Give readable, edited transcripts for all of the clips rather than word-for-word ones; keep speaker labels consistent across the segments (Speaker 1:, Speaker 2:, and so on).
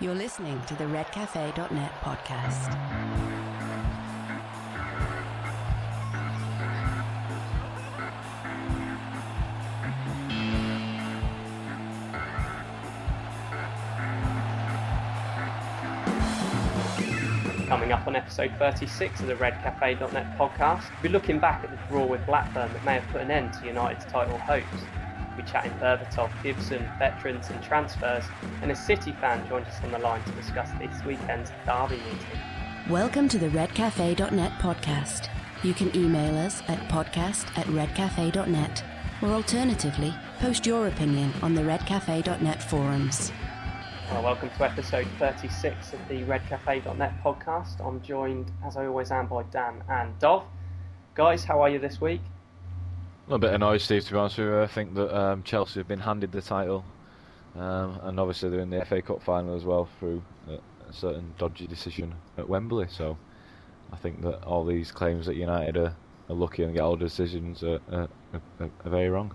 Speaker 1: You're listening to the redcafe.net podcast.
Speaker 2: Coming up on episode 36 of the redcafe.net podcast, we'll be looking back at the draw with Blackburn that may have put an end to United's title hopes. We'll be chatting Berbatov, Gibson, veterans and transfers, and a City fan joined us on the line to discuss this weekend's derby meeting.
Speaker 1: Welcome to the redcafe.net podcast. You can email us at podcast@redcafe.net, or alternatively, post your opinion on the redcafe.net forums.
Speaker 2: Well, welcome to episode 36 of the redcafe.net podcast. I'm joined, as I always am, by Dan and Dov. Guys, how are you this week?
Speaker 3: A bit annoyed, Steve, to be honest with you. I think that Chelsea have been handed the title, and obviously they're in the FA Cup final as well through a certain dodgy decision at Wembley. So I think that all these claims that United are lucky and get all the decisions are very wrong.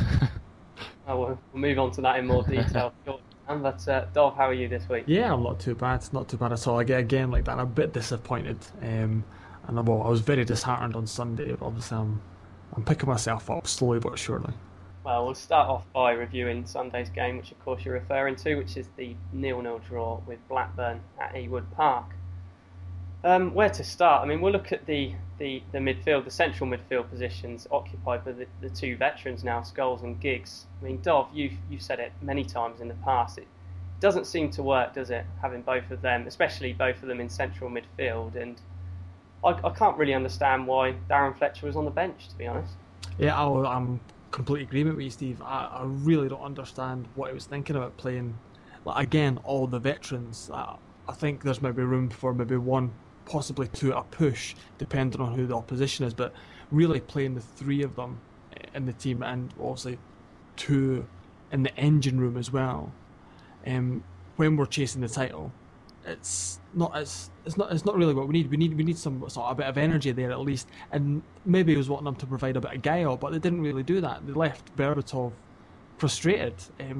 Speaker 2: We'll move on to that in more detail. But Dov, how are you this week?
Speaker 4: Yeah, I'm not too bad at all. I get again like that. I'm a bit disappointed, and I was very disheartened on Sunday. But obviously, I'm picking myself up slowly but surely.
Speaker 2: Well, we'll start off by reviewing Sunday's game, which of course you're referring to, which is the 0-0 draw with Blackburn at Ewood Park. Where to start? I mean, we'll look at the midfield, the central midfield positions occupied by the two veterans now, Scholes and Giggs. I mean, Dov, you've said it many times in the past. It doesn't seem to work, does it, having both of them, especially both of them in central midfield? And I can't really understand why Darren Fletcher was on the bench, to be honest.
Speaker 4: Yeah, I'm completely agreement with you, Steve. I really don't understand what he was thinking about playing. Again, all the veterans. I think there's maybe room for maybe one, possibly two at a push, depending on who the opposition is. But really playing the three of them in the team, and obviously two in the engine room as well. When we're chasing the title, it's not really what we need. We need some sort of a bit of energy there at least, and maybe he was wanting them to provide a bit of guile, but they didn't really do that. They left Berbatov frustrated,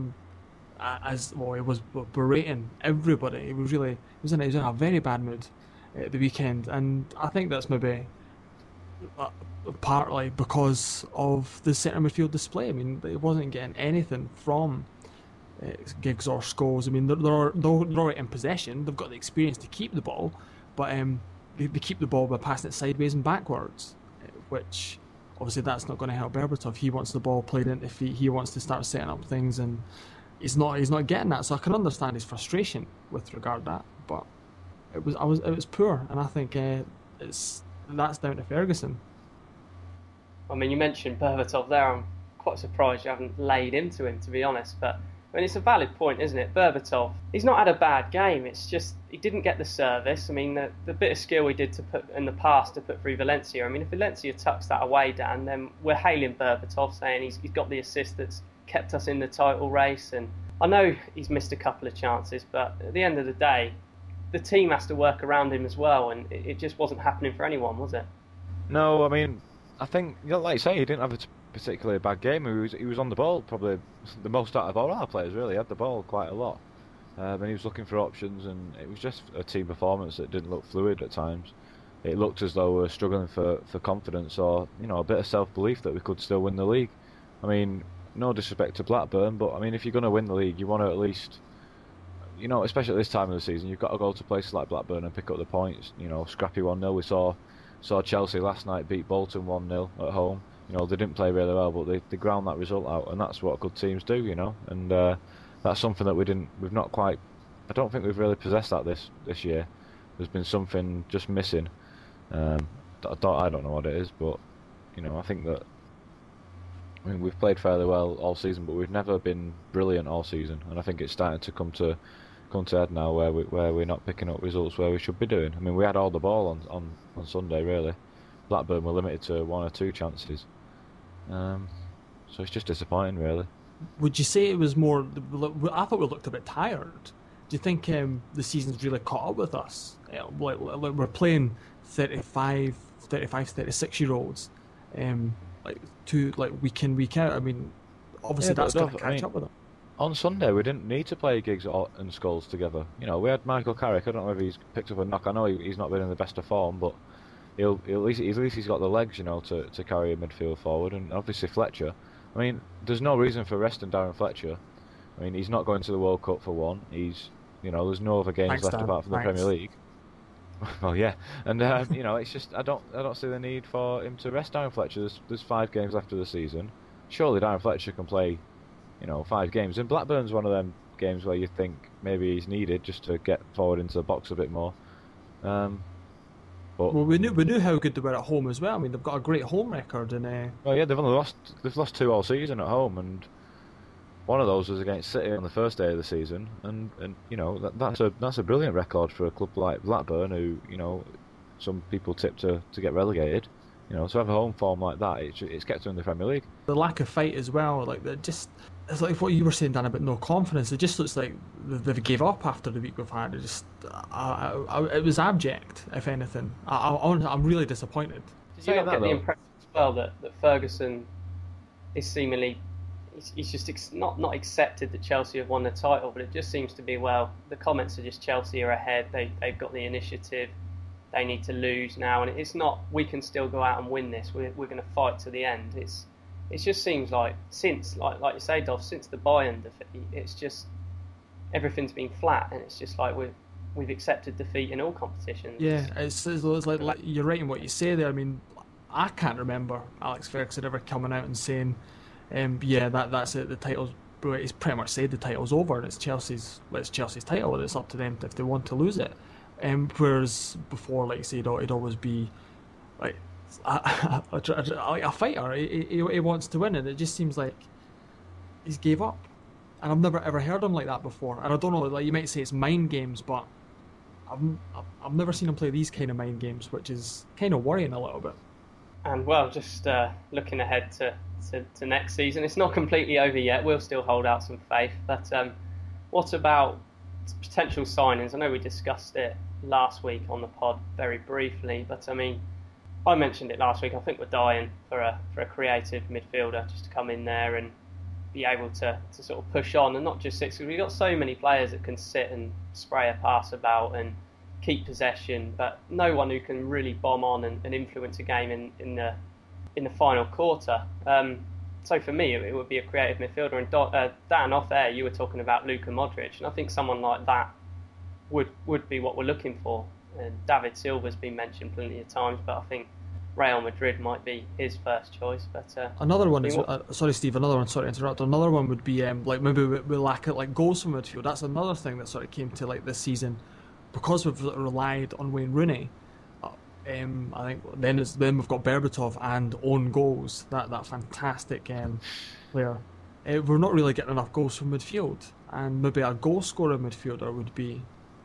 Speaker 4: as well. He was berating everybody. He was in a very bad mood at the weekend, and I think that's maybe partly because of the centre midfield display. I mean, they wasn't getting anything from Giggs or Scholes. I mean, they're already in possession. They've got the experience to keep the ball, but they keep the ball by passing it sideways and backwards, which obviously that's not going to help Berbatov. He wants the ball played into feet. He wants to start setting up things, and he's not getting that. So I can understand his frustration with regard to that, but it was poor, and I think that's down to Ferguson.
Speaker 2: I mean, you mentioned Berbatov there. I'm quite surprised you haven't laid into him, to be honest, but I mean, it's a valid point, isn't it? Berbatov, he's not had a bad game. It's just he didn't get the service. I mean, the bit of skill he did to put in the past to put through Valencia. I mean, if Valencia tucks that away, Dan, then we're hailing Berbatov, saying he's got the assist that's kept us in the title race. And I know he's missed a couple of chances, but at the end of the day, the team has to work around him as well, and it just wasn't happening for anyone, was it?
Speaker 3: No, I mean, I think, like you say, he didn't have a particularly bad game. He was on the ball probably the most out of all our players, really. He had the ball quite a lot, and he was looking for options, and it was just a team performance that didn't look fluid at times. It looked as though we were struggling for confidence, or a bit of self-belief that we could still win the league. I mean, no disrespect to Blackburn, but I mean, if you're going to win the league, you want to at least, especially at this time of the season, you've got to go to places like Blackburn and pick up the points. Scrappy 1-0. We saw Chelsea last night beat Bolton 1-0 at home. They didn't play really well, but they ground that result out, and that's what good teams do, and that's something that we've not quite, I don't think we've really possessed that this year. There's been something just missing. I don't know what it is, but I think that, we've played fairly well all season, but we've never been brilliant all season, and I think it's starting to come to head now where we're not picking up results where we should be doing. I mean, we had all the ball on Sunday, really. Blackburn were limited to one or two chances, so it's just disappointing, really.
Speaker 4: Would you say it was more? I thought we looked a bit tired. Do you think the season's really caught up with us? Like we're playing 35, 36-year-olds, week in, week out. I mean, obviously that's going to catch up with them.
Speaker 3: on Sunday we didn't need to play Giggs and Scholes together. You know, we had Michael Carrick. I don't know if he's picked up a knock. I know he's not been in the best of form, but he'll at least he's got the legs, you know, to carry a midfield forward. And obviously Fletcher. I mean, there's no reason for resting Darren Fletcher. I mean, he's not going to the World Cup for one. There's no other games left apart from the Premier League. Well, yeah, and you know, it's just I don't see the need for him to rest Darren Fletcher. There's 5 games left of the season. Surely Darren Fletcher can play, you know, 5 games. And Blackburn's one of them games where you think maybe he's needed just to get forward into the box a bit more. But
Speaker 4: we knew how good they were at home as well. I mean, they've got a great home record, and
Speaker 3: well, yeah, they've lost 2 all season at home, and one of those was against City on the first day of the season, and you know that's a brilliant record for a club like Blackburn, who, you know, some people tip to get relegated. You know, to have a home form like that, it's kept them in the Premier League.
Speaker 4: The lack of fight as well, like it's like what you were saying, Dan, about no confidence. It just looks like they've gave up after the week we've had. It just, it was abject, if anything. I'm really disappointed.
Speaker 2: Did you not get the impression as well that Ferguson is seemingly, he's just not accepted that Chelsea have won the title, but it just seems to be, well, the comments are just Chelsea are ahead, they've got the initiative, they need to lose now, and it's not, we can still go out and win this, we're going to fight to the end. It just seems like since, like you say, Dov, since the Bayern defeat, it's just everything's been flat, and it's just like we've accepted defeat in all competitions.
Speaker 4: Yeah, it's like you're right in what you say there. I mean, I can't remember Alex Ferguson ever coming out and saying, that's it. The title's, he's pretty much said the title's over, and it's Chelsea's title, and it's up to them if they want to lose it. Whereas before, like you say, it'd always be like a fighter. He wants to win, and it just seems like he's gave up. And I've never ever heard him like that before. And I don't know, like you might say it's mind games, but I've never seen him play these kind of mind games, which is kind of worrying a little bit.
Speaker 2: And well, just looking ahead to next season, it's not completely over yet. We'll still hold out some faith. But what about potential signings? I know we discussed it last week on the pod very briefly, but I mean, I mentioned it last week. I think we're dying for a creative midfielder just to come in there and be able to sort of push on, and not just six, because we've got so many players that can sit and spray a pass about and keep possession, but no one who can really bomb on and influence a game in the final quarter. So for me, it would be a creative midfielder. And Dan, off air, you were talking about Luka Modric, and I think someone like that would be what we're looking for. And David Silva's been mentioned plenty of times, but I think Real Madrid might be his first choice. But
Speaker 4: another one is sorry, Steve. Another one. Sorry to interrupt. Another one would be like maybe we lack it, like goals from midfield. That's another thing that sort of came to like this season, because we've relied on Wayne Rooney. I think then we've got Berbatov and own goals. That fantastic player. We're not really getting enough goals from midfield, and maybe a goal scorer midfielder would be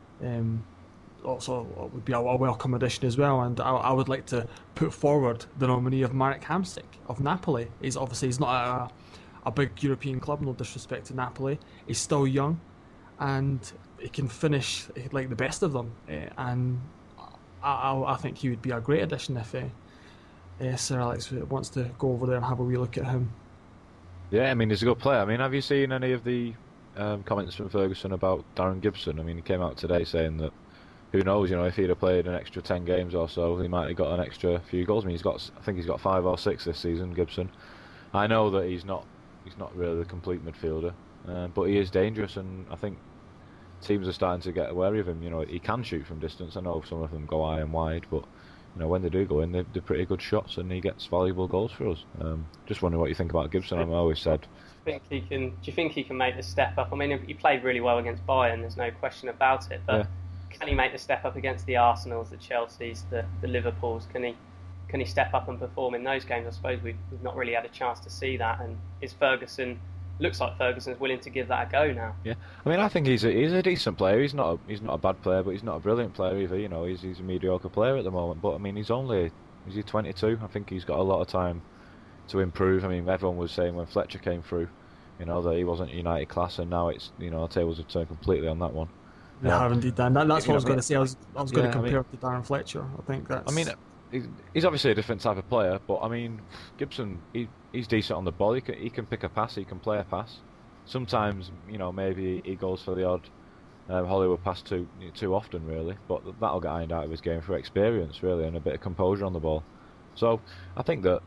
Speaker 4: also would be a welcome addition as well. And I would like to put forward the nominee of Marek Hamsik of Napoli. He's not a big European club, no disrespect to Napoli. He's still young, and he can finish like the best of them. And I think he would be a great addition if Sir Alex wants to go over there and have a wee look at him.
Speaker 3: Yeah, I mean, he's a good player. I mean, have you seen any of the comments from Ferguson about Darren Gibson? I mean, he came out today saying that who knows, you know, if he'd have played an extra 10 games or so, he might have got an extra few goals. I mean, I think he's got 5 or 6 this season, Gibson. I know that he's not really the complete midfielder, but he is dangerous, and I think teams are starting to get wary of him. You know, he can shoot from distance. I know some of them go high and wide, but you know, when they do go in, they're pretty good shots, and he gets valuable goals for us. Just wondering what you think about Gibson. I've always said.
Speaker 2: Do you think he can make the step up? I mean, he played really well against Bayern. There's no question about it. But yeah. Can he make the step up against the Arsenals, the Chelseas, the Liverpools? Can he step up and perform in those games? I suppose we've not really had a chance to see that. And looks like Ferguson's willing to give that a go now. Yeah,
Speaker 3: I mean, I think he's a decent player. He's not a bad player, but he's not a brilliant player either. You know, he's a mediocre player at the moment. But I mean, he's 22. I think he's got a lot of time to improve. I mean, everyone was saying when Fletcher came through, you know, that he wasn't United class, and now it's, you know, the tables have turned completely on that one.
Speaker 4: They have indeed, Dan. That's what I was going to say. I was going to compare it to Darren Fletcher. I think that's.
Speaker 3: I mean, he's obviously a different type of player, but I mean, Gibson, he's decent on the ball. He can pick a pass. He can play a pass. Sometimes, maybe he goes for the odd Hollywood pass too often, really. But that'll get ironed out of his game through experience, really, and a bit of composure on the ball. So I think that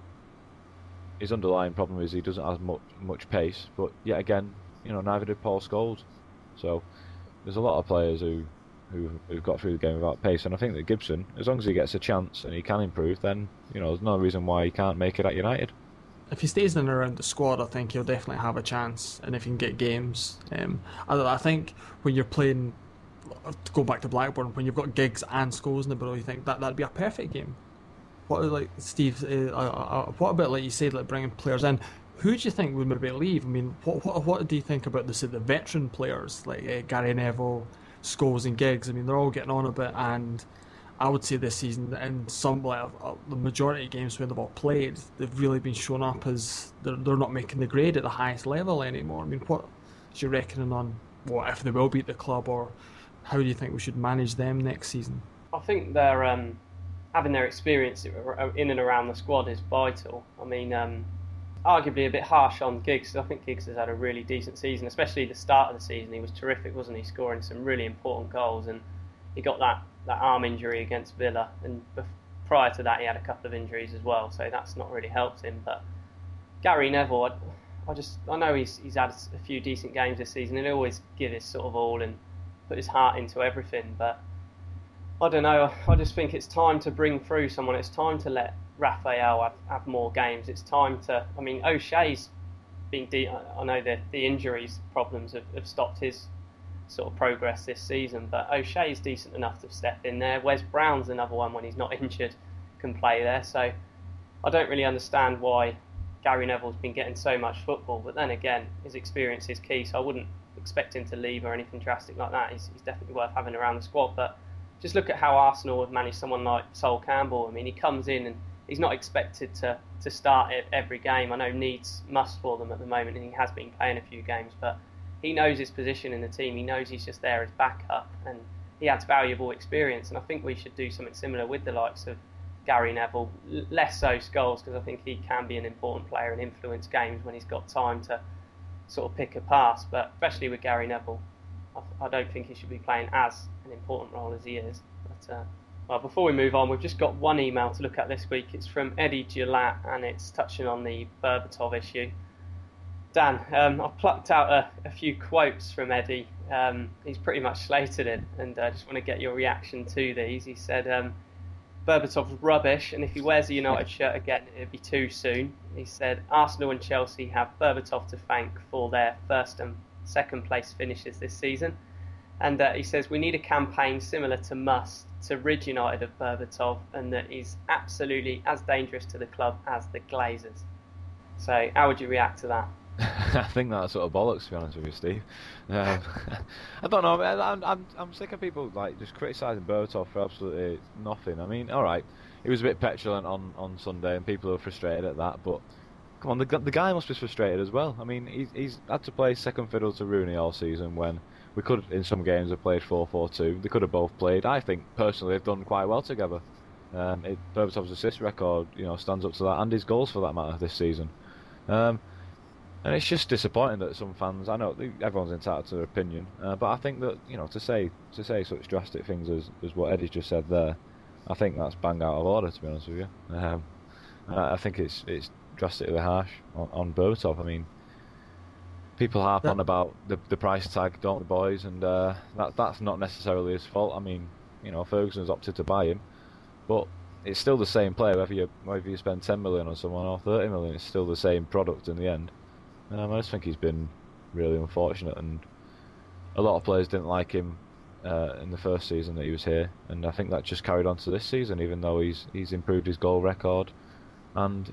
Speaker 3: his underlying problem is he doesn't have much pace. But yet again, neither did Paul Scholes. So there's a lot of players who've got through the game without pace, and I think that Gibson, as long as he gets a chance and he can improve, then there's no reason why he can't make it at United.
Speaker 4: If he stays in and around the squad, I think he'll definitely have a chance, and if he can get games. I think when you're playing, to go back to Blackburn, when you've got Giggs and Scholes in the middle, you think that'd be a perfect game. What, Steve? What about, like you said, like bringing players in? Who do you think would maybe leave? I mean, what do you think about the veteran players like Gary Neville, Scholes, and Giggs? I mean, they're all getting on a bit, and I would say this season, in some the majority of games where they've all played, they've really been shown up as they're not making the grade at the highest level anymore. I mean, what is your reckoning on what if they will beat the club, or how do you think we should manage them next season?
Speaker 2: I think they're having their experience in and around the squad is vital. I mean, arguably a bit harsh on Giggs. I think Giggs has had a really decent season, especially the start of the season. He was terrific, wasn't he? Scoring some really important goals, and he got that arm injury against Villa, and prior to that he had a couple of injuries as well, so that's not really helped him. But Gary Neville, I know he's had a few decent games this season, and he'll always give his sort of all and put his heart into everything, but I don't know, I just think it's time to bring through someone. It's time to let Raphael have more games. It's time to, I mean, O'Shea's been I know that the injuries problems have stopped his sort of progress this season, but O'Shea's decent enough to step in there. Wes Brown's another one, when he's not injured, can play there. So I don't really understand why Gary Neville's been getting so much football, but then again, his experience is key, so I wouldn't expect him to leave or anything drastic like that. He's definitely worth having around the squad. But just look at how Arsenal have managed someone like Sol Campbell. I mean, he comes in and he's not expected to start every game. I know Needs must for them at the moment, and he has been playing a few games, but he knows his position in the team. He knows he's just there as backup, and he adds valuable experience. And I think we should do something similar with the likes of Gary Neville. Less so Scholes, because I think he can be an important player and influence games when he's got time to sort of pick a pass. But especially with Gary Neville, I don't think he should be playing as an important role as he is. But well, before we move on, we've just got one email to look at this week. It's from Eddie Gilat, and it's touching on the Berbatov issue. Dan, I've plucked out a few quotes from Eddie. He's pretty much slated it, and I just want to get your reaction to these. He said, Berbatov's rubbish, and if he wears a United shirt again, it'd be too soon. He said, Arsenal and Chelsea have Berbatov to thank for their first and second place finishes this season. And he says, we need a campaign similar to Must to rid United of Berbatov, and that he's absolutely as dangerous to the club as the Glazers. So how would you react to that?
Speaker 3: I think that's sort of bollocks, to be honest with you, Steve. I don't know. I'm sick of people like just criticising Berbatov for absolutely nothing. I mean, all right, he was a bit petulant on Sunday, and people are frustrated at that. But come on, the guy must be frustrated as well. I mean, he's had to play second fiddle to Rooney all season when we could, in some games, have played 4-4-2. They could have both played. I think personally they've done quite well together. Berbatov's assist record, stands up to that, and his goals for that matter this season. And it's just disappointing that some fans, I know everyone's entitled to their opinion, but I think that, to say such drastic things as what Eddie's just said there, I think that's bang out of order, to be honest with you. I think it's drastically harsh on Berbatov. I mean, people harp on about the price tag, don't the boys, and that's not necessarily his fault. I mean, Ferguson's opted to buy him, but it's still the same player, whether you spend 10 million on someone or 30 million, it's still the same product in the end. I just think he's been really unfortunate, and a lot of players didn't like him in the first season that he was here, and I think that just carried on to this season, even though he's improved his goal record, and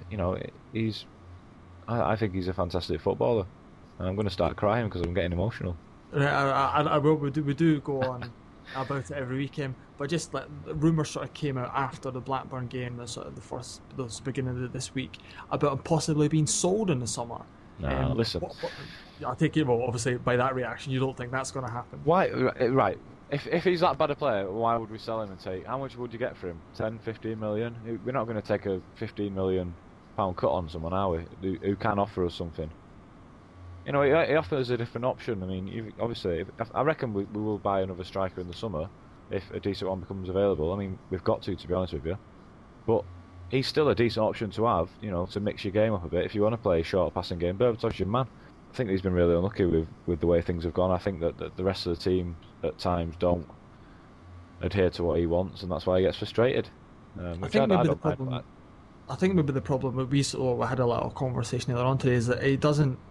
Speaker 3: I think he's a fantastic footballer, and I'm going to start crying because I'm getting emotional.
Speaker 4: I will. We do go on about it every weekend, but just like rumours sort of came out after the Blackburn game, the beginning of this week, about him possibly being sold in the summer.
Speaker 3: No, listen.
Speaker 4: I take it. Well, obviously, by that reaction, you don't think that's going to happen.
Speaker 3: Why? Right. If he's that bad a player, why would we sell him and take? How much would you get for him? 10, 15 million? We're not going to take a £15 million cut on someone, are we? Who can offer us something? You know, he offers a different option. I mean, obviously, I reckon we will buy another striker in the summer if a decent one becomes available. I mean, we've got to be honest with you. But he's still a decent option to have, you know, to mix your game up a bit if you want to play a short passing game. Berbatov's your man. I think he's been really unlucky with the way things have gone. I think that the rest of the team at times don't adhere to what he wants, and that's why he gets frustrated.
Speaker 4: I think maybe the problem we had a little conversation earlier on today is that it doesn't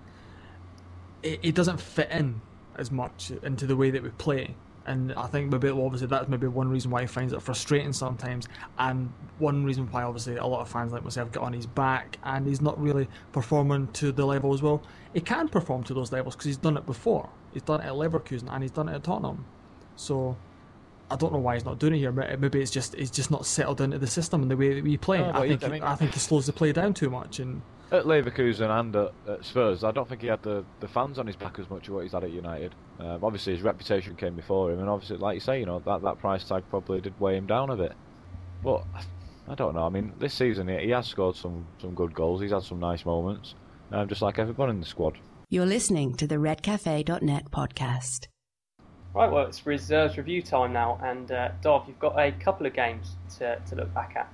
Speaker 4: fit in as much into the way that we play. And I think maybe obviously that's maybe one reason why he finds it frustrating sometimes, and one reason why obviously a lot of fans like myself get on his back, and he's not really performing to the level as well. He can perform to those levels because he's done it before. He's done it at Leverkusen and he's done it at Tottenham. So I don't know why he's not doing it here. Maybe it's just not settled into the system and the way that we play.
Speaker 3: No,
Speaker 4: I think he slows the play down too much. And
Speaker 3: at Leverkusen and at Spurs, I don't think he had the fans on his back as much as what he's had at United. Obviously, his reputation came before him, and obviously, like you say, you know, that price tag probably did weigh him down a bit. But I don't know. I mean, this season he has scored some good goals. He's had some nice moments, just like everyone in the squad.
Speaker 1: You're listening to the redcafe.net podcast.
Speaker 2: Right, well, it's reserves review time now, and Dov, you've got a couple of games to look back at.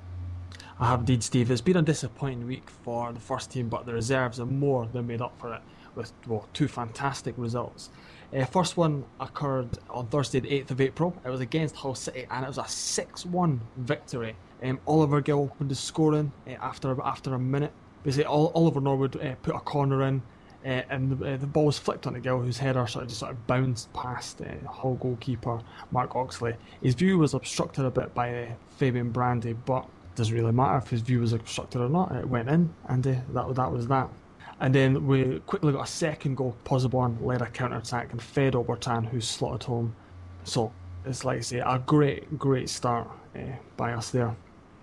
Speaker 4: I have indeed, Steve. It's been a disappointing week for the first team, but the reserves are more than made up for it with two fantastic results. First one occurred on Thursday the 8th of April. It was against Hull City and it was a 6-1 victory. Oliver Gill opened the scoring after a minute. Basically, Oliver Norwood put a corner in and the ball was flicked onto Gill, whose header sort of bounced past Hull goalkeeper Mark Oxley. His view was obstructed a bit by Fabian Brandy, but it doesn't really matter if his view was obstructed or not. It went in, and that was that. And then we quickly got a second goal. Pozzebon led a counter-attack and fed Obertan, who slotted home. So it's like I say, a great start by us there.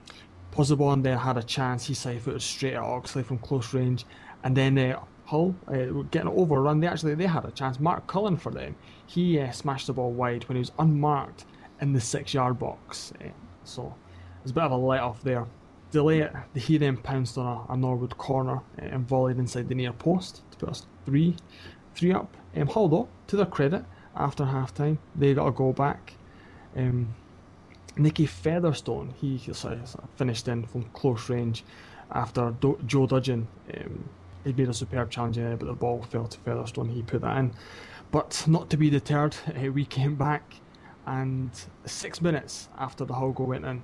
Speaker 4: Pozzebon then had a chance. He side-footed straight at Oxley from close range, and then Hull getting overrun. They had a chance. Mark Cullen for them. He smashed the ball wide when he was unmarked in the 6-yard box. So it was a bit of a let-off there. Delay it. He then pounced on a Norwood corner and volleyed inside the near post to put us 3 up. Hull, though, to their credit, after half-time, they got a goal back. Nicky Featherstone, he finished in from close range after Joe Dudgeon. He made a superb challenge in, but the ball fell to Featherstone. He put that in. But not to be deterred, we came back, and 6 minutes after the Hull goal went in,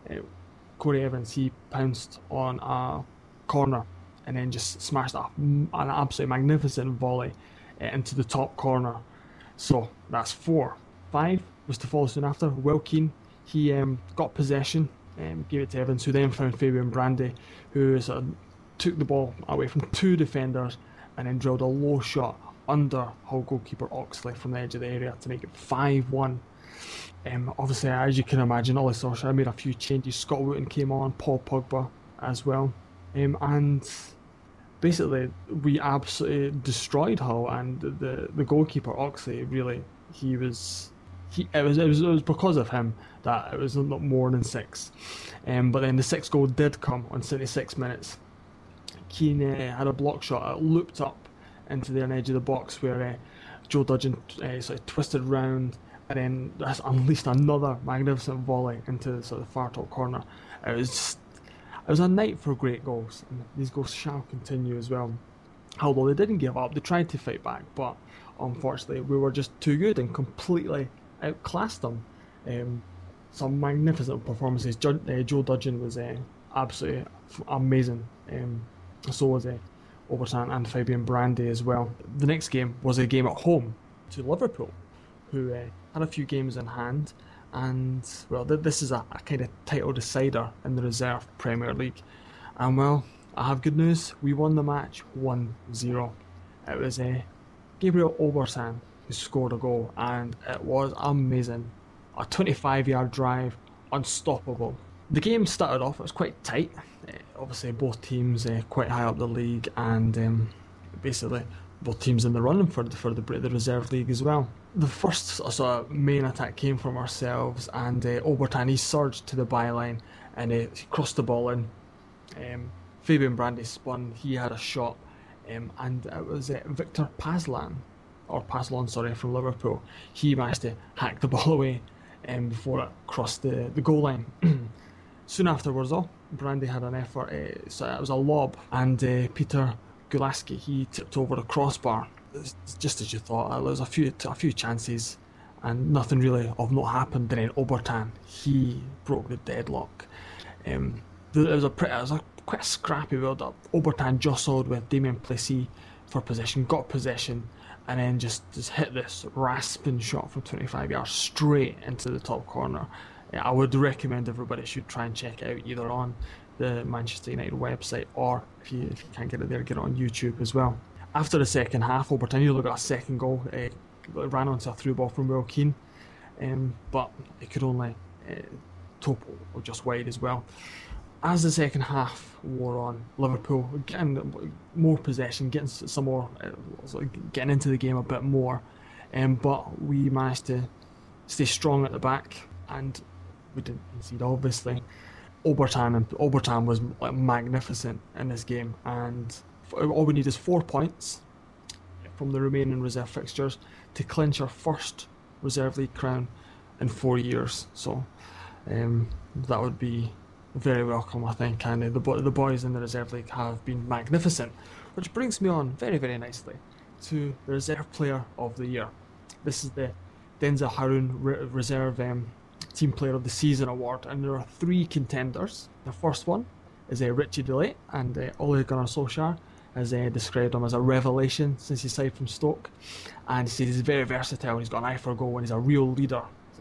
Speaker 4: Corey Evans, he pounced on a corner and then just smashed an absolutely magnificent volley into the top corner. So that's 4. 5 was to follow soon after. Will Keane, he got possession, gave it to Evans, who then found Fabian Brandy, who took the ball away from 2 defenders and then drilled a low shot under Hull goalkeeper Oxley from the edge of the area to make it 5-1. Obviously, as you can imagine, Ole Solskjaer made a few changes. Scott Wooten came on, Paul Pogba as well, and basically we absolutely destroyed Hull. And the goalkeeper Oxley, really, it was because of him that it was not more than 6. But then the 6th goal did come on 76 minutes. Keane had a block shot, it looped up into the edge of the box where Joe Dudgeon twisted round and then that's unleashed another magnificent volley into the far top corner. It was a night for great goals, and these goals shall continue as well. Although they didn't give up, they tried to fight back, but unfortunately we were just too good and completely outclassed them. Some magnificent performances. Joe Dudgeon was absolutely amazing. So was Obertan and Fabian Brandy as well. The next game was a game at home to Liverpool, who had a few games in hand, and well, this is a kind of title decider in the reserve Premier League. And well, I have good news. We won the match 1-0. It was Gabriel Obertan who scored a goal, and it was amazing. A 25-yard drive, unstoppable. The game started off, it was quite tight. Obviously both teams quite high up the league, and basically both teams in the running for the reserve league as well. The first sort of main attack came from ourselves, and Obertan, he surged to the byline and he crossed the ball in. Fabian Brandy spun, he had a shot and it was Victor Paslan, from Liverpool. He managed to hack the ball away before it crossed the goal line. Soon afterwards, though, Brandy had an effort. So it was a lob, and Peter Gulaski, he tipped over the crossbar. Just as you thought, there was a few chances, and nothing really of note happened. Then Obertan, he broke the deadlock. It was quite a scrappy build-up. Obertan jostled with Damien Plessis for possession, got possession, and then just hit this rasping shot from 25 yards straight into the top corner. I would recommend everybody should try and check it out either on the Manchester United website, or if you can't get it there, get it on YouTube as well. After the second half, Obertan nearly got a second goal. It ran onto a through ball from Will Keane, but it could only top or just wide as well. As the second half wore on, Liverpool getting more possession, getting some more, getting into the game a bit more, but we managed to stay strong at the back, and we didn't concede, obviously. Obertan was magnificent in this game, and all we need is 4 points from the remaining reserve fixtures to clinch our first reserve league crown in 4 years. So that would be very welcome, I think. And the boys in the reserve league have been magnificent, which brings me on very, very nicely to the reserve player of the year. This is the Denzel Harun Reserve Team Player of the Season award, and there are 3 contenders. The first one is Richie DeLay, and Ole Gunnar Solskjaer has described him as a revelation since he signed from Stoke, and he says he's very versatile, he's got an eye for goal, and he's a real leader.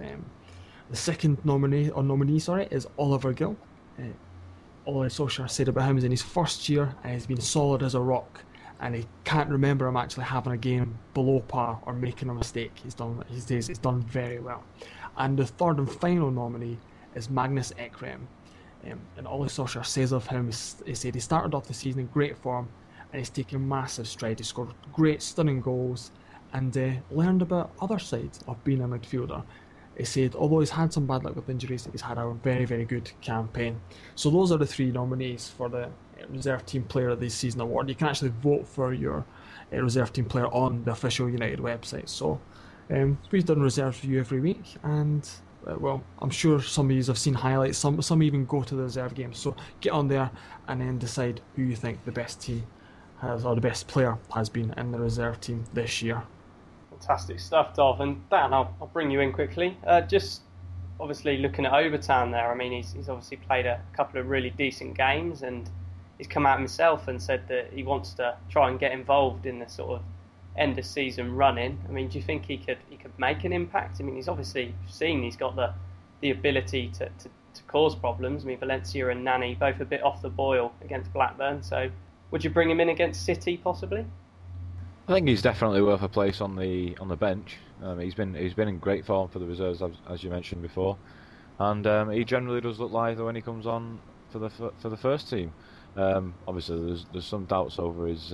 Speaker 4: The second nominee is Oliver Gill. Ole Solskjaer said about him is in his first year, and he's been solid as a rock, and he can't remember him actually having a game below par or making a mistake. He's done very well. And the third and final nominee is Magnus Ekrem. And Ole Solskjaer says of him, he said he started off the season in great form, and he's taken massive strides. He scored great, stunning goals, and learned about other sides of being a midfielder. He said, although he's had some bad luck with injuries, he's had a very, very good campaign. So those are the 3 nominees for the Reserve Team Player of the Season award. You can actually vote for your Reserve Team Player on the official United website. So we've done reserves for you every week, and well, I'm sure some of you have seen highlights. Some even go to the reserve games. So get on there and then decide who you think the best team has, or the best player has been in the reserve team this year.
Speaker 2: Fantastic stuff, Dov. And Dan, I'll bring you in quickly. Just obviously looking at Obertan there, I mean, he's obviously played a couple of really decent games, and he's come out himself and said that he wants to try and get involved in the sort of end of season run-in. I mean, do you think he could make an impact? I mean, he's obviously seen he's got the ability to cause problems. I mean, Valencia and Nani both a bit off the boil against Blackburn. So would you bring him in against City possibly?
Speaker 3: I think he's definitely worth a place on the bench. He's been in great form for the reserves, as you mentioned before, and he generally does look lively when he comes on for the first team. Obviously, there's some doubts over his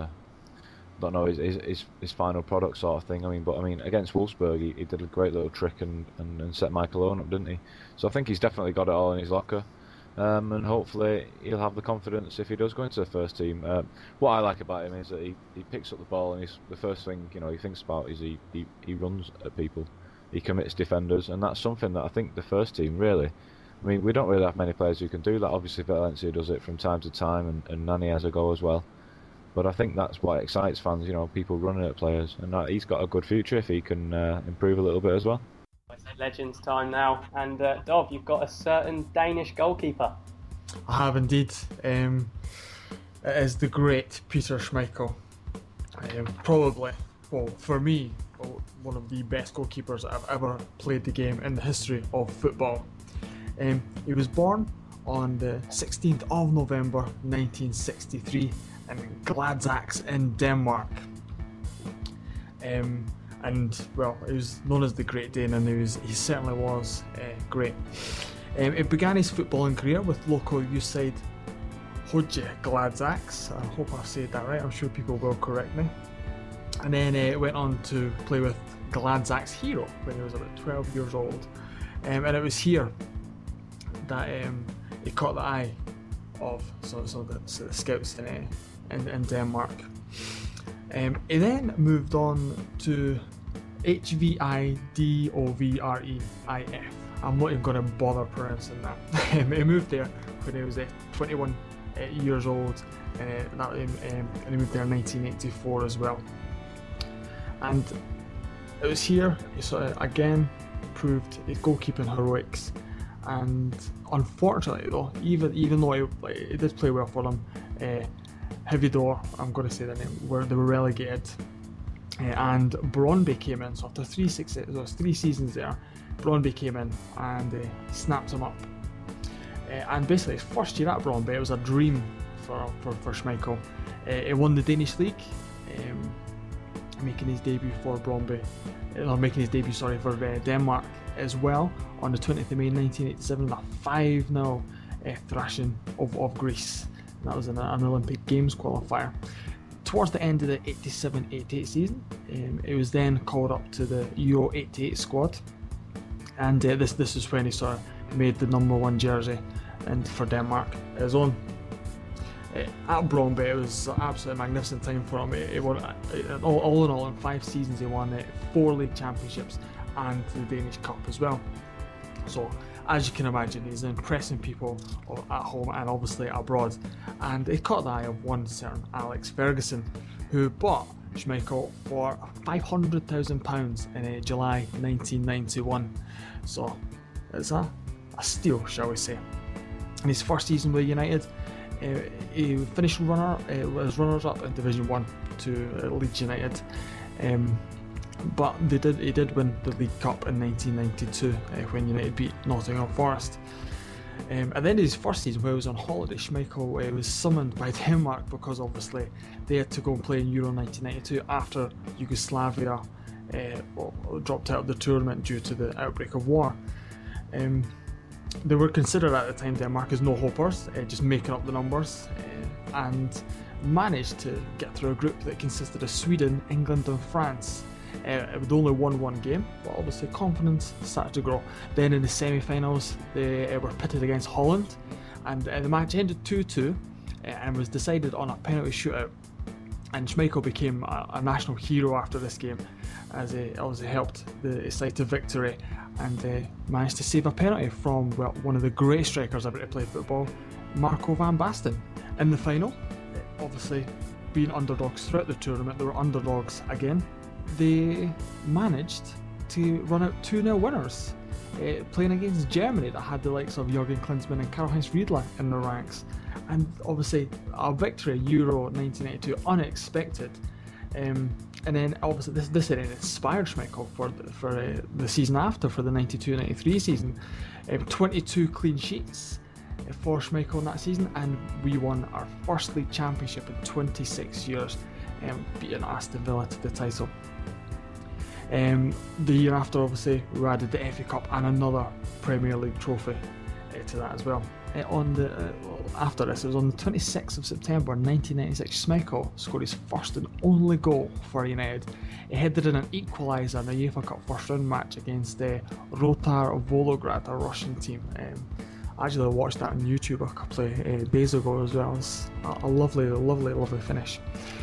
Speaker 3: final product sort of thing. But against Wolfsburg, he did a great little trick and set Michael Owen up, didn't he? So I think he's definitely got it all in his locker. And hopefully he'll have the confidence if he does go into the first team. What I like about him is that he picks up the ball, and the first thing he thinks about is he runs at people, he commits defenders, and that's something that I think the first team really. We don't really have many players who can do that. Obviously Valencia does it from time to time, and Nani has a go as well. But I think that's what excites fans, people running at players, and he's got a good future if he can improve a little bit as well.
Speaker 2: Legends time now, and Dov, you've got a certain Danish goalkeeper.
Speaker 4: I have indeed. It is the great Peter Schmeichel. Probably, for me, one of the best goalkeepers that have ever played the game in the history of football. He was born on the 16th of November 1963 in Gladsaxe in Denmark. And well, he was known as the Great Dane, and he certainly was great. He began his footballing career with local youth side Hodje Gladsaxe. I hope I said that right. I'm sure people will correct me. And then went on to play with Gladsaxe Hero when he was about 12 years old. And it was here that he caught the eye of the scouts in Denmark. He then moved on to HVIDOVREIF. I'm not even going to bother pronouncing that. He moved there when he was 21 years old, and he moved there in 1984 as well. And it was here he sort of again proved his goalkeeping heroics. And unfortunately, though, even though he did play well for them, Hvidovre, I'm going to say their name, they were relegated, and Brøndby came in. So after 3 seasons there, Brøndby came in and snapped him up. And basically, his first year at Brøndby, it was a dream for Schmeichel. He won the Danish league, making his debut for Brøndby, for Denmark as well on the 20th of May 1987, a 5-0 thrashing of Greece. That was an Olympic Games qualifier. Towards the end of the 87-88 season, it was then called up to the Euro 88 squad, and this is when he sort of made the number 1 jersey and for Denmark his own. At Brøndby, it was an absolutely magnificent time for him. He won, all in all, in 5 seasons, he won 4 league championships and the Danish Cup as well. So, as you can imagine, he's impressing people at home and obviously abroad. And he caught the eye of one certain Alex Ferguson, who bought Schmeichel for £500,000 in July 1991. So, it's a steal, shall we say. In his first season with United, he finished runners-up in Division 1 to Leeds United. But he did win the League Cup in 1992 when United beat Nottingham Forest. At the end of his first season, where he was on holiday, Schmeichel was summoned by Denmark because obviously they had to go and play in Euro 1992 after Yugoslavia dropped out of the tournament due to the outbreak of war. They were considered at the time, Denmark, as no-hopers, just making up the numbers, and managed to get through a group that consisted of Sweden, England and France. With only won 1 game, but obviously confidence started to grow. Then in the semi-finals, they were pitted against Holland, and the match ended 2-2 and was decided on a penalty shootout. And Schmeichel became a national hero after this game, as he obviously helped the side to victory and managed to save a penalty from one of the great strikers ever to play football, Marco van Basten. In the final, obviously being underdogs throughout the tournament, they were underdogs again. They managed to run out 2-0 winners, playing against Germany that had the likes of Jürgen Klinsmann and Karl-Heinz Riedler in their ranks. And obviously a victory, Euro 1992, unexpected. And then obviously this had inspired Schmeichel for the season after, for the 92-93 season. 22 clean sheets for Schmeichel in that season, and we won our first league championship in 26 years, beating Aston Villa to the title. The year after, obviously, we added the FA Cup and another Premier League trophy to that as well. After this, it was on the 26th of September 1996, Schmeichel scored his first and only goal for United. He headed in an equaliser in the UEFA Cup first round match against Rotar Volgograd, a Russian team. I actually watched that on YouTube a couple of days ago as well. It's a lovely finish.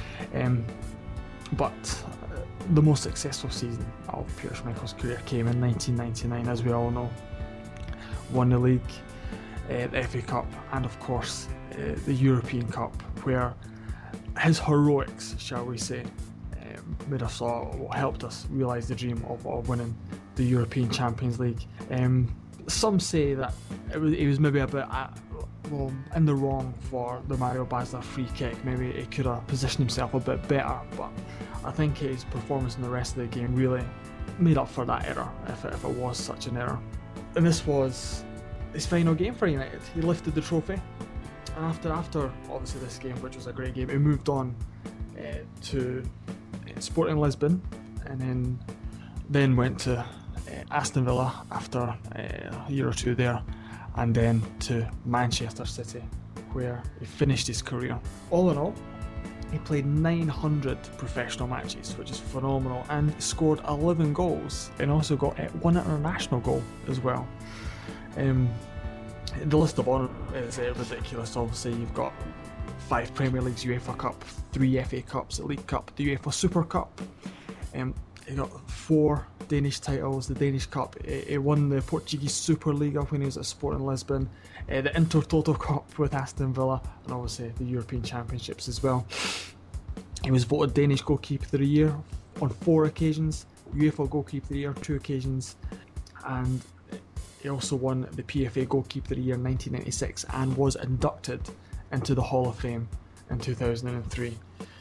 Speaker 4: But the most successful season of Peter Schmeichel's career came in 1999, as we all know. Won the league, the FA Cup, and of course the European Cup, where his heroics, shall we say, helped us realise the dream of winning the European Champions League. Some say that he was maybe a bit in the wrong for the Mario Basler free kick. Maybe he could have positioned himself a bit better, but I think his performance in the rest of the game really made up for that error, if it was such an error. And this was his final game for United. He lifted the trophy, and after obviously this game, which was a great game, he moved on to Sporting Lisbon, and then went to Aston Villa after a year or two there, and then to Manchester City, where he finished his career. All in all, he played 900 professional matches, which is phenomenal, and scored 11 goals, and also got 1 international goal as well. The list of honours is ridiculous. Obviously, you've got 5 Premier Leagues, UEFA Cup, 3 FA Cups, the League Cup, the UEFA Super Cup. He got 4 Danish titles, the Danish Cup. He won the Portuguese Superliga when he was at Sporting Lisbon, the Intertoto Cup with Aston Villa, and obviously the European Championships as well. He was voted Danish Goalkeeper of the Year on 4 occasions, UEFA Goalkeeper of the Year 2 occasions, and he also won the PFA Goalkeeper of the Year in 1996 and was inducted into the Hall of Fame in 2003.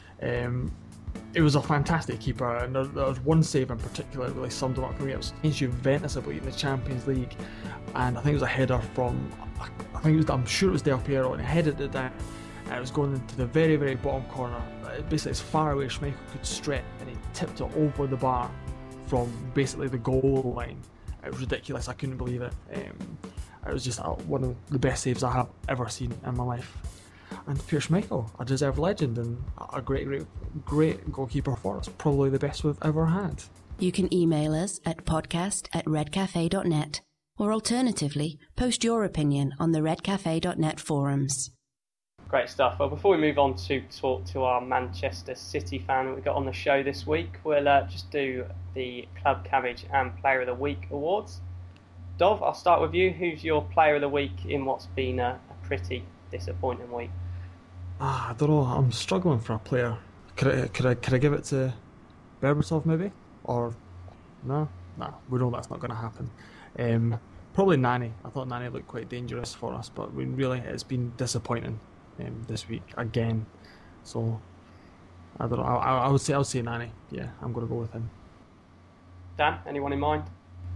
Speaker 4: It was a fantastic keeper, and there was one save in particular that really summed him up for me. It was against Juventus, I believe, in the Champions League, and I think it was a header from, I'm sure it was Del Piero, and he headed it down, and it was going into the very, very bottom corner, basically as far away as Schmeichel could stretch, and he tipped it over the bar from basically the goal line. It was ridiculous, I couldn't believe it. It was just one of the best saves I have ever seen in my life. And Pierre Schmeichel, a deserved legend and a great goalkeeper for us. Probably the best we've ever had.
Speaker 1: You can email us at podcast@redcafe.net, or alternatively, post your opinion on the redcafe.net forums.
Speaker 2: Great stuff. Well, before we move on to talk to our Manchester City fan that we got on the show this week, we'll just do the Club Cabbage and Player of the Week awards. Dov, I'll start with you. Who's your Player of the Week in what's been a pretty disappointing week?
Speaker 4: I don't know. I'm struggling for a player. Could I give it to Berbatov maybe? Or no? Nah, we know that's not going to happen. Probably Nani. I thought Nani looked quite dangerous for us, but really it's been disappointing this week again. So I don't know. I would say Nani. Yeah, I'm going to go with him.
Speaker 2: Dan, anyone in mind?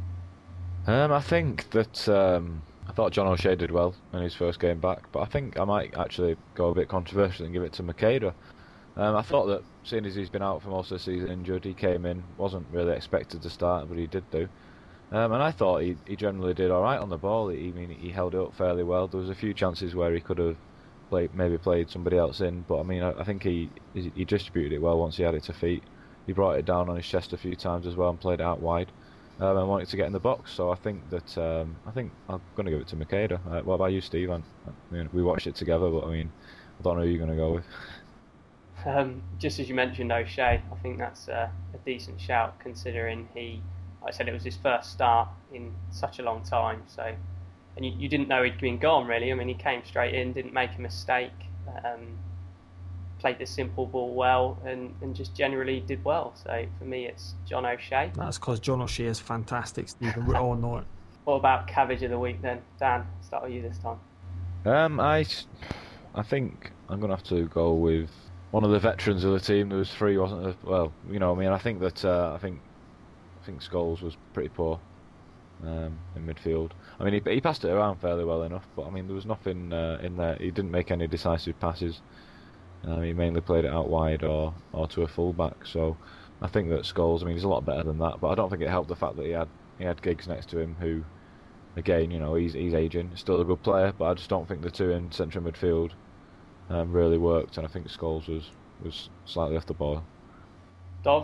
Speaker 3: I think that I thought John O'Shea did well in his first game back, but I think I might actually go a bit controversial and give it to Makeda. I thought that, seeing as he's been out for most of the season injured, he came in, wasn't really expected to start, but he did do. And I thought he generally did all right on the ball. He held it up fairly well. There was a few chances where he could have played somebody else in, but I think he distributed it well once he had it to feet. He brought it down on his chest a few times as well and played it out wide. And wanted to get in the box, so I think I'm going to give it to Makeda. What about you, Steve? We watched it together, but I don't know who you're going to go with.
Speaker 2: Just as you mentioned O'Shea, I think that's a decent shout, considering like I said, it was his first start in such a long time. So, and you didn't know he'd been gone really. He came straight in, didn't make a mistake, played the simple ball well, and just generally did well. So for me, it's John O'Shea.
Speaker 4: That's because John O'Shea is fantastic, Stephen. We all know it.
Speaker 2: What about Cabbage of the Week then? Dan, start with you this time.
Speaker 3: I think I'm going to have to go with one of the veterans of the team. There was 3, wasn't there? Well, I think that I think Scholes was pretty poor in midfield. He passed it around fairly well enough, but there was nothing in there. He didn't make any decisive passes. He mainly played it out wide or to a full-back, so I think that Scholes, he's a lot better than that, but I don't think it helped the fact that he had Giggs next to him, who, again, he's aging, still a good player, but I just don't think the two in central midfield really worked, and I think Scholes was slightly off the ball.
Speaker 2: Dov?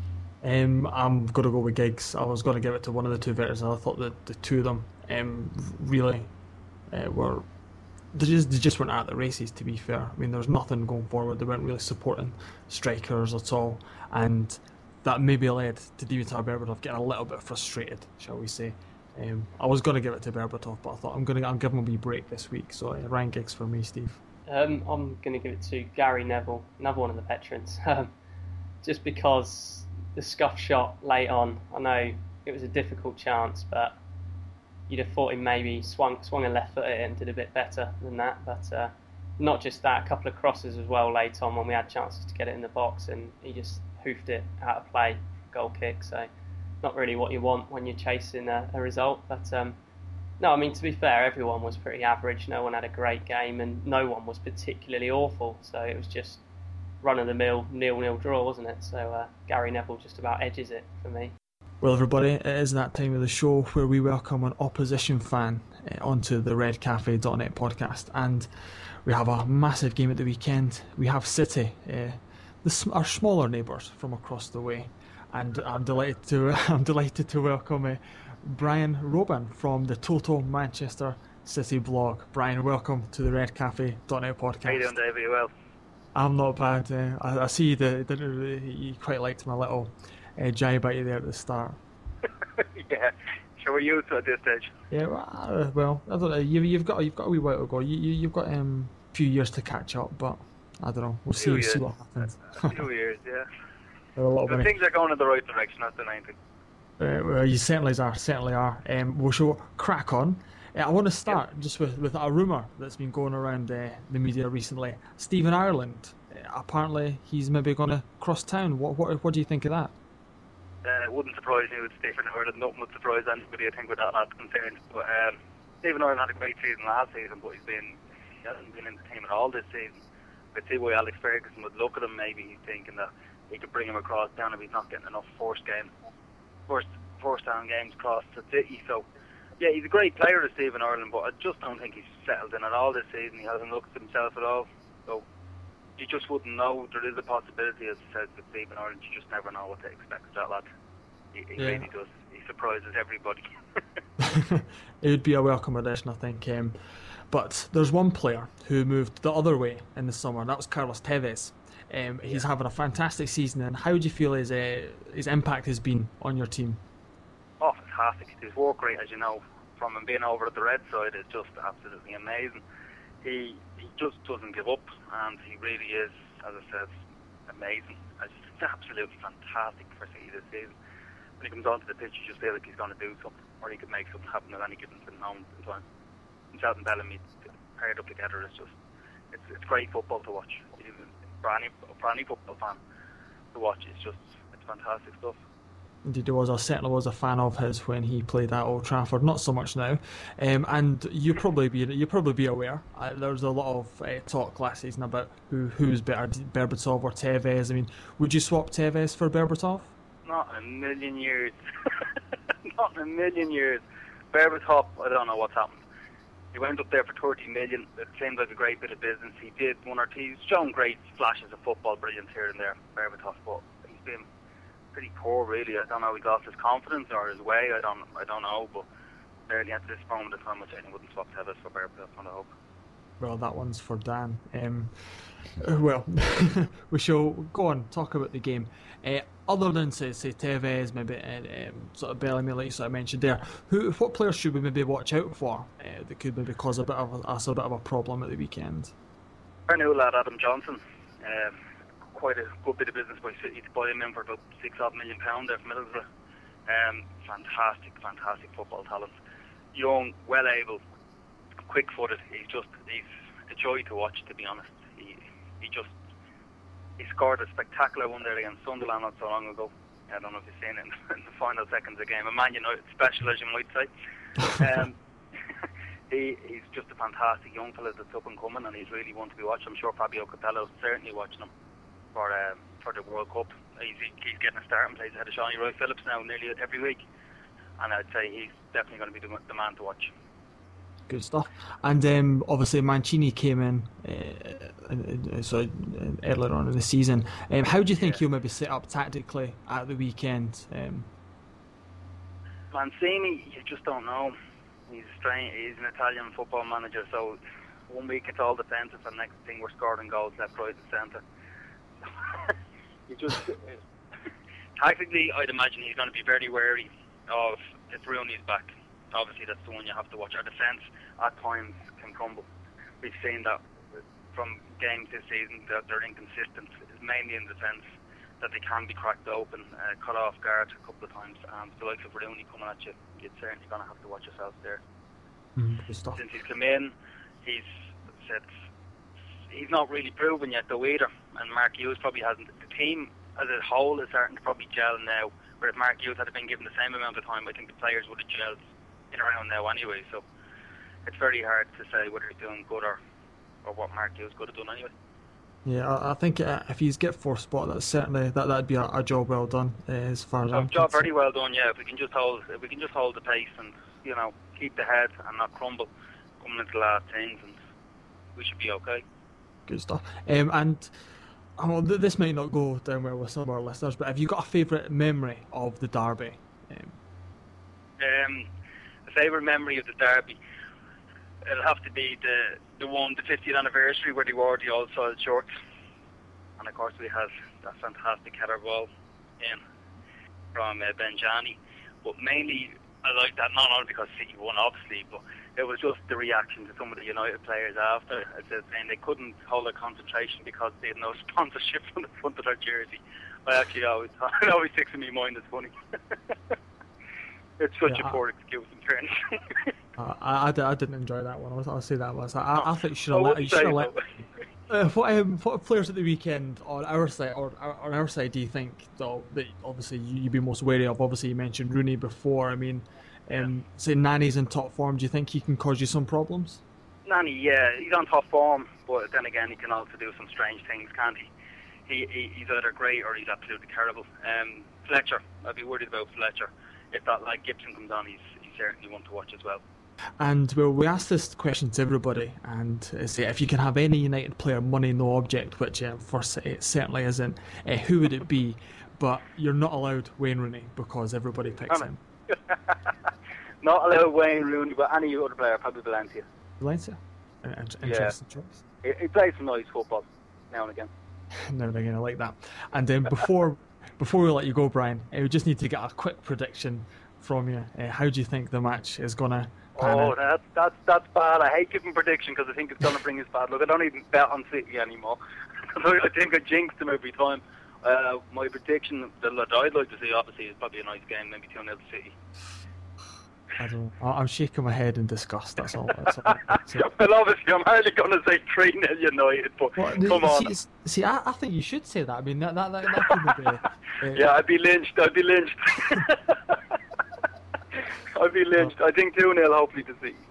Speaker 4: I'm going to go with Giggs. I was going to give it to one of the two veterans, and I thought that the two of them really were... They just weren't at the races, to be fair. There was nothing going forward. They weren't really supporting strikers at all, and that maybe led to Dimitar Berbatov getting a little bit frustrated, shall we say. I was going to give it to Berbatov, but I thought I'm giving him a wee break this week. So Ryan Giggs for me, Steve.
Speaker 2: I'm going to give it to Gary Neville, another one of the veterans, just because the scuff shot late on. I know it was a difficult chance, but you'd have thought he maybe swung a left foot at it and did a bit better than that. But not just that, a couple of crosses as well late on when we had chances to get it in the box, and he just hoofed it out of play for a goal kick. So not really what you want when you're chasing a result. But no, to be fair, everyone was pretty average. No one had a great game, and no one was particularly awful. So it was just run-of-the-mill 0-0 draw, wasn't it? So Gary Neville just about edges it for me.
Speaker 4: Well, everybody, it is that time of the show where we welcome an opposition fan onto the redcafe.net podcast, and we have a massive game at the weekend. We have City, our smaller neighbours from across the way, and I'm delighted to welcome Brian Robin from the Total Manchester City blog. Brian, welcome to the redcafe.net podcast.
Speaker 5: How you doing, David? You well?
Speaker 4: I'm not bad. I see you quite liked my little jibe at you there at the start.
Speaker 5: Yeah, sure, we're used to at this stage.
Speaker 4: Yeah, well, I don't know. You've got a wee while to go. You've got a few years to catch up, but I don't know. We'll see what happens.
Speaker 5: A few years, yeah.
Speaker 4: But
Speaker 5: things are going in the right direction. That's the main thing.
Speaker 4: Well, you certainly are. We shall crack on. I want to start just with a rumour that's been going around the media recently. Stephen Ireland, apparently he's maybe going to cross town. What do you think of that?
Speaker 5: It wouldn't surprise me with Stephen Ireland. Nothing would surprise anybody, I think, with that lad's concerned. But Stephen Ireland had a great season last season, but he hasn't been in the team at all this season. I see why Alex Ferguson would look at him. Maybe he's thinking that he could bring him across town if he's not getting enough first down games across the city. So yeah, he's a great player, Stephen Ireland, but I just don't think he's settled in at all this season. He hasn't looked at himself at all. So you just wouldn't know. There is a possibility, as I said, with Stephen Ireland. You just never know what to expect with that lad. He really does. He surprises everybody.
Speaker 4: It would be a welcome addition, I think. But there's one player who moved the other way in the summer. That was Carlos Tevez. He's having a fantastic season. And how do you feel his impact has been on your team?
Speaker 5: Oh, fantastic. His work rate, as you know, from him being over at the red side, is just absolutely amazing. He just doesn't give up, and he really is, as I said, amazing. It's absolutely fantastic for City this season. When he comes onto the pitch, you just feel like he's going to do something, or he could make something happen at any given moment in time. Himself and Bellamy paired up together, it's great football to watch. Even for any football fan to watch, it's fantastic stuff.
Speaker 4: Indeed, I certainly was a fan of his when he played at Old Trafford. Not so much now, and you'll probably be aware. There's a lot of talk last season about who's better, Berbatov or Tevez. I mean, would you swap Tevez for Berbatov?
Speaker 5: Not in a million years. Not in a million years. Berbatov, I don't know what's happened. He went up there for 30 million. It seemed like a great bit of business. He did he's shown great flashes of football brilliance here and there, Berbatov, but he's been pretty poor, really. I don't know, he lost his confidence or his way. I don't know, but barely at this moment in time, I certainly wouldn't swap Tevez for Berbatov, I hope.
Speaker 4: Well, that one's for Dan. Well, we shall go on, talk about the game. Other than say Tevez, maybe sort of Bellamy, like you sort of mentioned there, what players should we maybe watch out for that could maybe cause a bit of a problem at the weekend?
Speaker 5: Our new lad Adam Johnson, quite a good bit of business by City to buy him in for about £6 million there from Middlesbrough. Fantastic football talent. Young, well able, quick-footed. He's a joy to watch, to be honest. He scored a spectacular one there against Sunderland not so long ago. I don't know if you've seen it in the final seconds of the game. A Man United special, as you might say. He's just a fantastic young fella that's up and coming, and he's really one to be watched. I'm sure Fabio Capello's certainly watching him for the World Cup. He's getting a start and plays ahead of Shawnee Roy-Phillips now nearly every week, and I'd say he's definitely going to be the man to watch.
Speaker 4: Good stuff. And obviously Mancini came in earlier on in the season. How do you think he'll maybe set up tactically at the weekend?
Speaker 5: Mancini, you just don't know. He's an Italian football manager, so 1 week it's all defensive, and next thing we're scoring goals left, right and centre. Tactically, I'd imagine he's going to be very wary of if Rooney's back. Obviously, that's the one you have to watch. Our defence at times can crumble. We've seen that from games this season, that they're inconsistent. It's mainly in defence that they can be cracked open, cut off guard a couple of times. And the likes of Rooney coming at you, you're certainly going to have to watch yourself there. Since he's come in, he's not really proven yet though either. And Mark Hughes probably hasn't. The team as a whole is starting to probably gel now. Where if Mark Hughes had been given the same amount of time, I think the players would have gelled in around now anyway. So it's very hard to say whether he's doing good or what Mark Hughes could have done anyway.
Speaker 4: Yeah, I think if he's get fourth spot, that's certainly that'd be a job well done as far as I'm concerned.
Speaker 5: Job very well done. Yeah, if we can just hold the pace and keep the head and not crumble coming into the last things, and we should be okay.
Speaker 4: Good stuff. And this might not go down well with some of our listeners, but have you got a favourite memory of the derby?
Speaker 5: A favourite memory of the derby, it'll have to be the 50th anniversary where they wore the all-soiled shorts. and of course we had that fantastic header ball in from Benjani. But mainly I like that, not only because City won obviously, but it was just the reaction to some of the United players after, saying they couldn't hold their concentration because they had no sponsorship on the front of their jersey. I actually always thought, it always sticks in my mind as funny. It's such a poor excuse in fairness.
Speaker 4: I didn't enjoy that one. I'll say that was. I think you should have let. What players at the weekend on our side do you think though that obviously you'd be most wary of? Obviously you mentioned Rooney before. I mean, say Nani's in top form. Do you think he can cause you some problems?
Speaker 5: Nani, yeah, he's on top form, but then again he can also do some strange things, can't he? He's either great or he's absolutely terrible. Fletcher, I'd be worried about Fletcher. If that like Gibson comes on, he's certainly one to watch as well.
Speaker 4: And we asked this question to everybody, and say if you can have any United player, money no object, which first it certainly isn't, who would it be? But you're not allowed Wayne Rooney because everybody picks him.
Speaker 5: Not allowed Wayne Rooney, but any other player, probably Valencia.
Speaker 4: Valencia? Interesting choice.
Speaker 5: He plays some nice football now and again.
Speaker 4: Now and again, I like that. And then before we let you go, Brian, we just need to get a quick prediction from you. How do you think the match is going to pan out?
Speaker 5: That's bad. I hate giving prediction because I think it's going to bring us bad luck. I don't even bet on City anymore. I think I jinx them every time. My prediction that I'd like to see, obviously, is probably a nice game, maybe 2-0 to City.
Speaker 4: I don't know. I'm shaking my head in disgust, that's all.
Speaker 5: Well, obviously, I'm hardly going to say 3-0 United, but come on.
Speaker 4: See, I think you should say that. I mean, that could be...
Speaker 5: yeah, I'd be lynched. I'd be lynched. I think 2-0, hopefully, to see.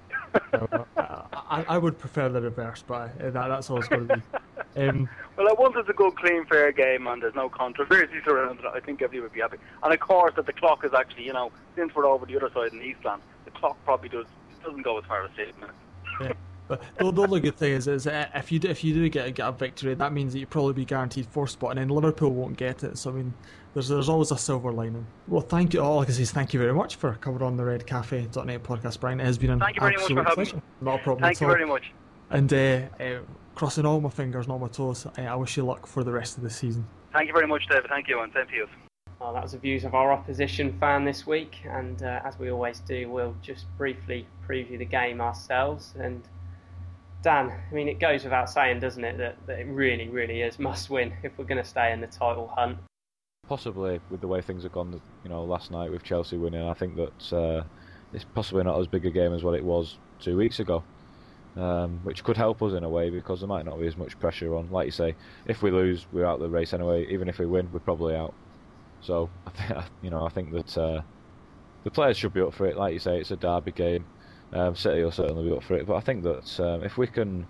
Speaker 4: I would prefer the reverse, but that's all it's going to be.
Speaker 5: Well, I want it a good, clean, fair game, and there's no controversies around it. I think everybody would be happy. And of course, that the clock is actually, since we're over the other side in Eastland, the clock probably doesn't go as far as 6 minutes.
Speaker 4: Yeah. But the only good thing is if you do get a victory, that means that you'll probably be guaranteed 4th spot, and then Liverpool won't get it. So I mean, there's always a silver lining. Well, thank you all. Like I say, thank you very much for coming on the RedCafe.net podcast, Brian. It has been an absolute pleasure. Not a problem.
Speaker 5: Thank you very much.
Speaker 4: And crossing all my fingers and all my toes, I wish you luck for the rest of the season.
Speaker 5: Thank you very much, David. Thank you, and same to you.
Speaker 2: Well, that was the views of our opposition fan this week, and as we always do, we'll just briefly preview the game ourselves. And Dan, I mean, it goes without saying, doesn't it, that it really, really is must win if we're going to stay in the title hunt.
Speaker 3: Possibly, with the way things have gone, last night with Chelsea winning, I think that it's possibly not as big a game as what it was 2 weeks ago, which could help us in a way because there might not be as much pressure on. Like you say, if we lose, we're out of the race anyway. Even if we win, we're probably out. So I think that the players should be up for it. Like you say, it's a derby game. City will certainly be up for it, but I think that if we can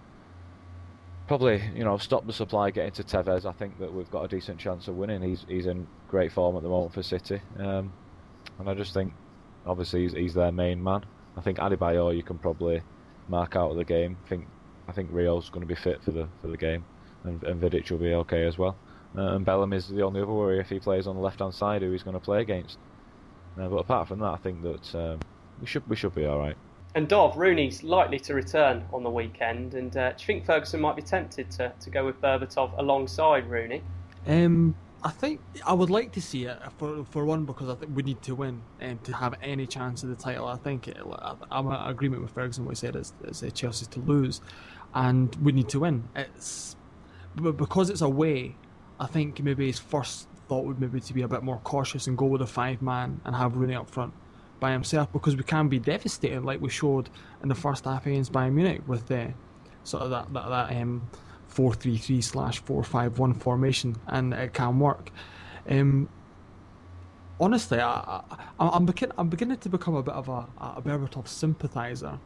Speaker 3: probably stop the supply getting to Tevez, I think that we've got a decent chance of winning. He's in great form at the moment for City, and I just think obviously he's their main man. I think Adebayor you can probably mark out of the game. I think Rio's going to be fit for the game, and Vidic will be okay as well. And Bellamy's the only other worry if he plays on the left hand side who he's going to play against. But apart from that, I think that we should be all right.
Speaker 2: And Dov, Rooney's likely to return on the weekend, and do you think Ferguson might be tempted to go with Berbatov alongside Rooney?
Speaker 4: I think I would like to see it for one because I think we need to win to have any chance of the title. I think I'm in agreement with Ferguson what he said is Chelsea to lose, and we need to win. But because it's away, I think maybe his first thought would maybe to be a bit more cautious and go with a 5-man and have Rooney up front by himself, because we can be devastated like we showed in the first half against Bayern Munich with sort of that 4-3-3/4-5-1 formation, and it can work. Honestly, I'm beginning to become a bit of a Berbatov sympathiser.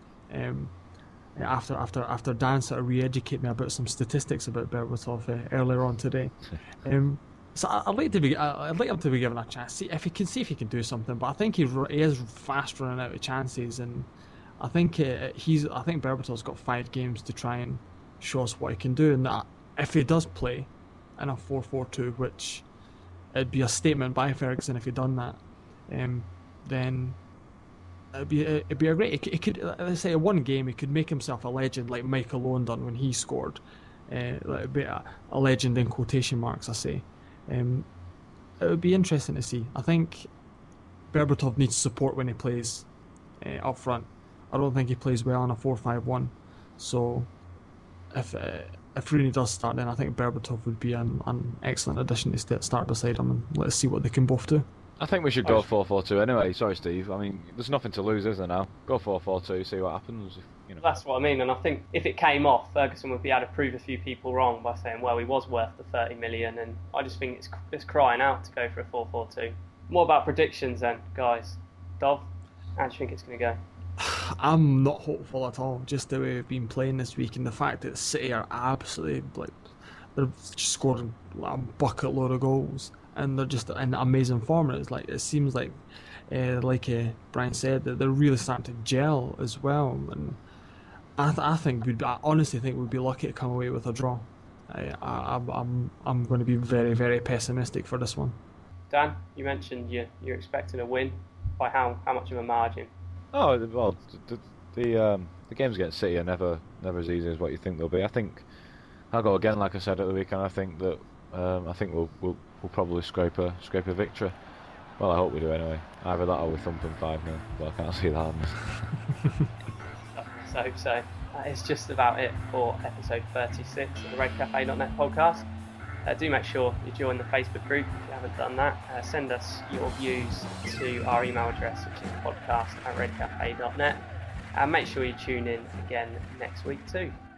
Speaker 4: After Dan sort of re-educated me about some statistics about Berbatov earlier on today. So I'd like him to be given a chance. See if he can do something. But I think he is fast running out of chances, and I think Berbatov's got 5 games to try and show us what he can do. And that if he does play in a 4-4-2, which it'd be a statement by Ferguson if he'd done that, then it'd be a great. It could, let's say, in one game he could make himself a legend like Michael Owen done when he scored. like a bit a legend in quotation marks, I say. It would be interesting to see. I think Berbatov needs support when he plays up front. I don't think he plays well on a 4-5-1. So if Rooney does start, then I think Berbatov would be an excellent addition to start beside him, and let's see what they can both do.
Speaker 3: I think we should go 4-4-2 anyway. Sorry, Steve. I mean, there's nothing to lose, is there now? Go 4-4-2, see what happens. You know.
Speaker 2: That's what I mean, and I think if it came off, Ferguson would be able to prove a few people wrong by saying, well, he was worth the 30 million, and I just think it's crying out to go for a 4-4-2. More about predictions then, guys. Dov, how do you think it's going to go?
Speaker 4: I'm not hopeful at all, just the way we've been playing this week, and the fact that City are absolutely, they're just scoring a bucket load of goals, and they're just in amazing form. It seems like Brian said, that they're really starting to gel as well, and I honestly think we'd be lucky to come away with a draw. I'm going to be very, very pessimistic for this one.
Speaker 2: Dan, you mentioned you're expecting a win. By how much of a margin?
Speaker 3: Oh well, the games against City are never as easy as what you think they'll be. I think I'll go again, like I said at the weekend. I think that we'll probably scrape a victory. Well, I hope we do anyway. Either that or we thump them 5-0, but I can't see that.
Speaker 2: So that is just about it for episode 36 of the RedCafe.net podcast. Do make sure you join the Facebook group if you haven't done that. Send us your views to our email address, which is podcast@redcafe.net. And make sure you tune in again next week too.